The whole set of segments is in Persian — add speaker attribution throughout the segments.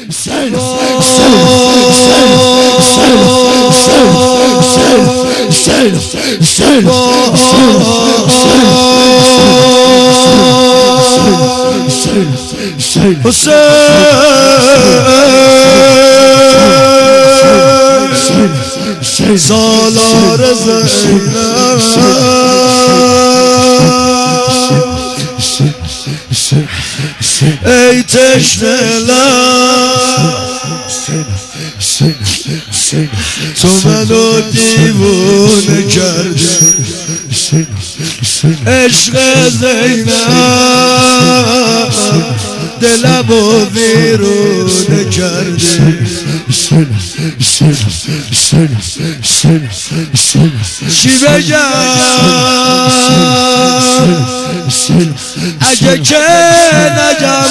Speaker 1: سالار زینب ای تشنه لب تو منو دیوونه کردی عشق زینب دلمو ویرونه کردی چی بگم اگه که نگم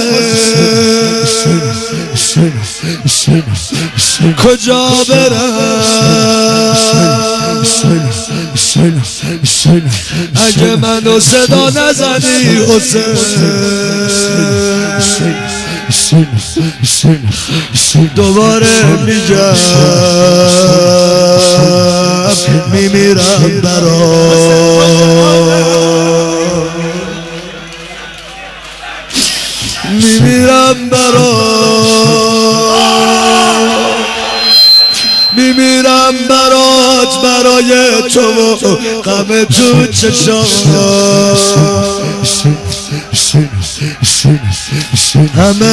Speaker 1: حسین کجا برم اگه منو صدا نزنی حسین دوباره میگم میمیرم برات برای تو و غم تو چشام همه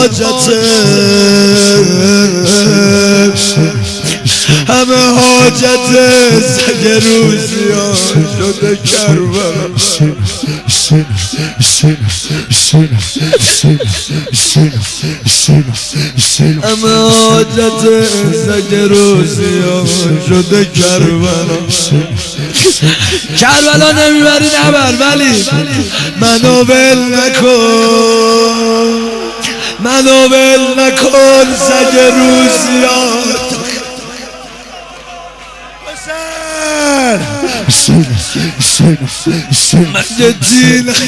Speaker 1: حاجت سگ روزیان شده کربلا همه حاجت سگ روزیان شده کربلا کربلا نمیبری نبر ولی منو ول نکن سگ روزیان من جدی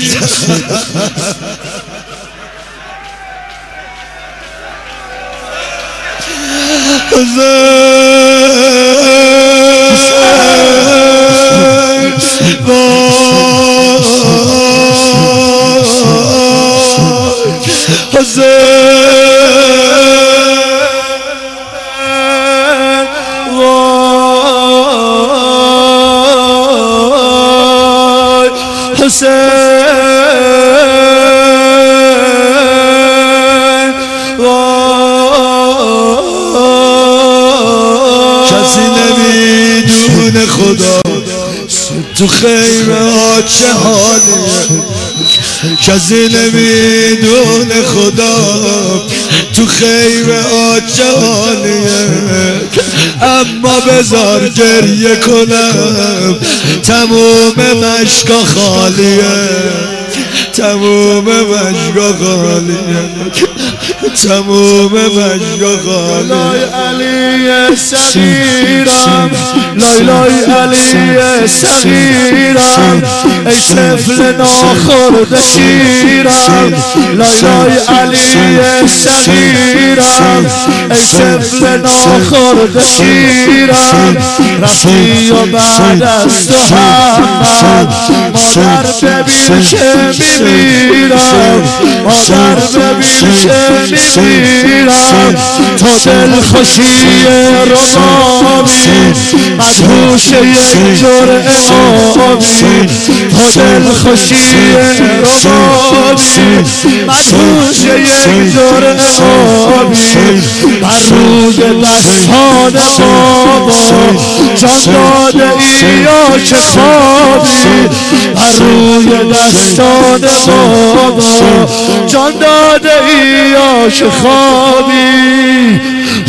Speaker 1: کسی نمیدونه خدا تو خیمه ها چه حالیه کسی نمیدونه خدا تو خیمه ها چه حالیه اما بذار گریه کنم تموم مشکا خالیه تموم مشکا خالیه لای علی صغیرم لای علی صغیرم ای طفل ناخورده شیرم لای علی صغیرم ای طفل ناخورده شیرم رفتی و بعد از تو همم مادر ببین که میمیرم مادر ببین که میمیرم تو دل خوشی ربابی مدهوش یک جرعه آبی تو دل خوشی ربابی مدهوش یک جرعه آبی بر روی دستان بابا جان داده ای یا چه خوابی بر روی دستان بابا جان داده ای یا چه خوابی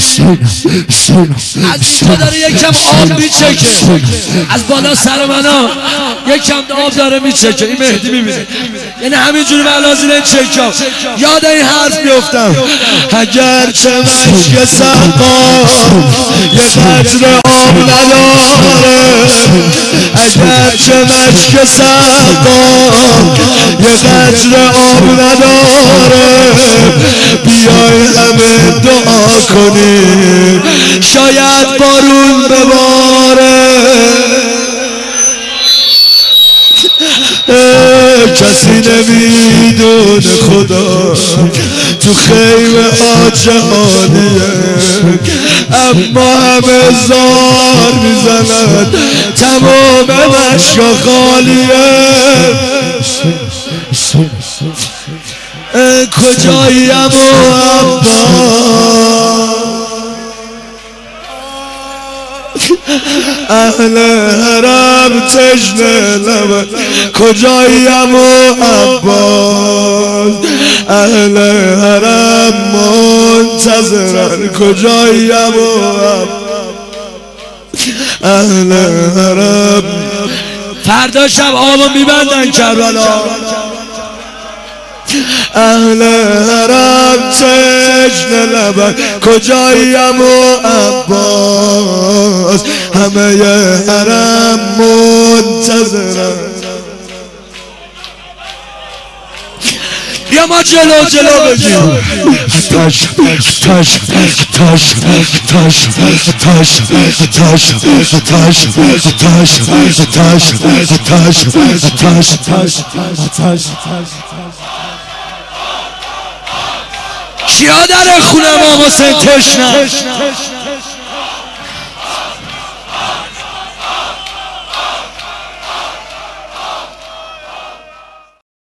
Speaker 1: از اینجا داره یکم آب میچکه از بالا سر منا یکم آب داره میچکه این مهدی میبینه یعنی همینجوری ملازین این چکا یاد این حرف میفتم اگر چه مشک سقا یه قطره آب نداره اگر چه مشک سقا یه قطره آب نداره بیای همه دعا کنیم شاید بارون بباره. کسی نمیدونه خدا تو خیمه ها جهانیه، اما همه زار میزنن تمام مشیا خالیه. کجایی امو عباس اهل حرم تشنه لبن، کجایی امو عباس اهل حرم منتظرن، کجایی امو عباس اهل حرم. فردا شب آبو میبندن کربلا، اهل حرم تشنه لبن، کجایی امو عباس همه حرم منتظرن. بیا ما جلو بگیم تاش تاش تاش تاش تاش تاش تاش. کیا در خونه ما حسین تشنه؟